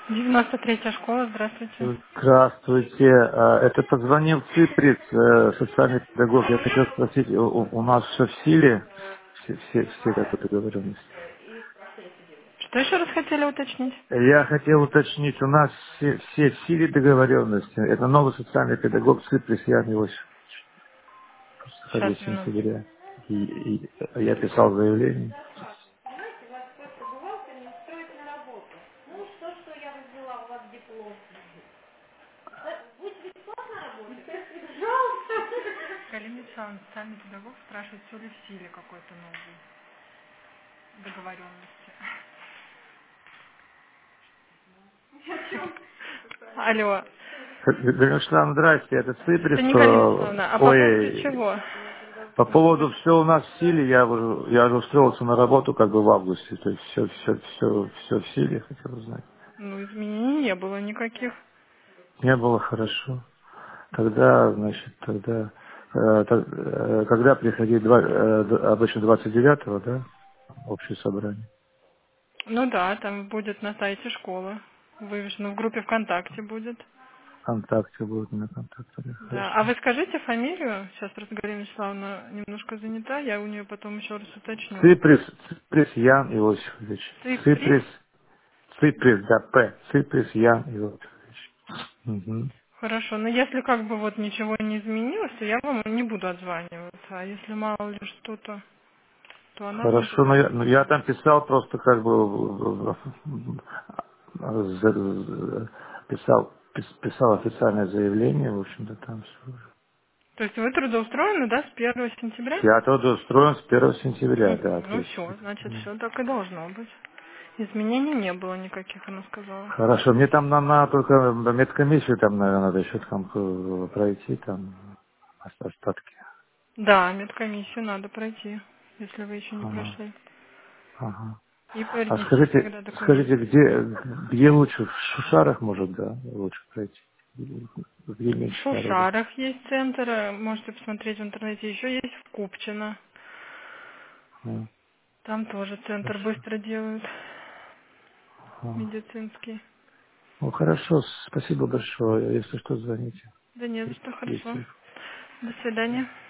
93-я школа, здравствуйте. Здравствуйте. Это позвонил Циприс, социальный педагог. Я хотел спросить, у нас все в силе? Все как бы договоренности. Что еще раз хотели уточнить? Я хотел уточнить, у нас все в силе договоренности. Это новый социальный педагог Циприс Ян Иосиф. Сейчас, Входящий в минутку. сентября. И я писал заявление. Галина Александровна, социальный педагог, спрашивает, все ли в силе какой-то новый договоренности. Алло. Галина, здрасте, это Это Циприс. не Галина Александровна, а по поводу Ой, чего? по поводу все у нас в силе, я уже устроился на работу как бы в августе, то есть все в силе, хотел узнать. Ну, изменений не было никаких. Не было хорошо. Тогда, значит, когда приходить, обычно 29-го, да, общее собрание. Ну да, там будет на сайте школы. Вывешено в группе ВКонтакте будет. ВКонтакте будет на контакте, Да. А хорошо. вы скажите фамилию? Сейчас просто Галина Вячеславовна немножко занята, я у нее потом еще раз уточню. Циприс Ян Иосифович. Циприс? Циприс, да, Циприс Ян Иосифович. Мгм. Хорошо, но если как бы вот ничего не изменилось, то я вам не буду отзваниваться. А если мало ли что-то, то она вам Хорошо, будет но я отзваниваться. там писал просто как бы писал официальное заявление, в общем-то там всё. То есть вы трудоустроены, да, с 1 сентября? Я трудоустроен с 1 сентября, да, то Ну есть. все, значит, все так и должно быть. Изменений не было никаких, она сказала. Хорошо, мне там на только медкомиссию там, наверное, надо еще там пройти, там остатки. Да, медкомиссию надо пройти, если вы еще не Ага, прошли. ага. И А принести скажите, тогда скажите, документы. где лучше? В Шушарах, может, да, лучше пройти? Где В меньше народу? Шушарах есть центр, можете посмотреть в интернете. Еще есть в Купчино. А, Там тоже центр хорошо. быстро делают, Ага. медицинский. Ну, хорошо, спасибо большое. Если что, звоните. Да не за что, хорошо. Есть До свидания.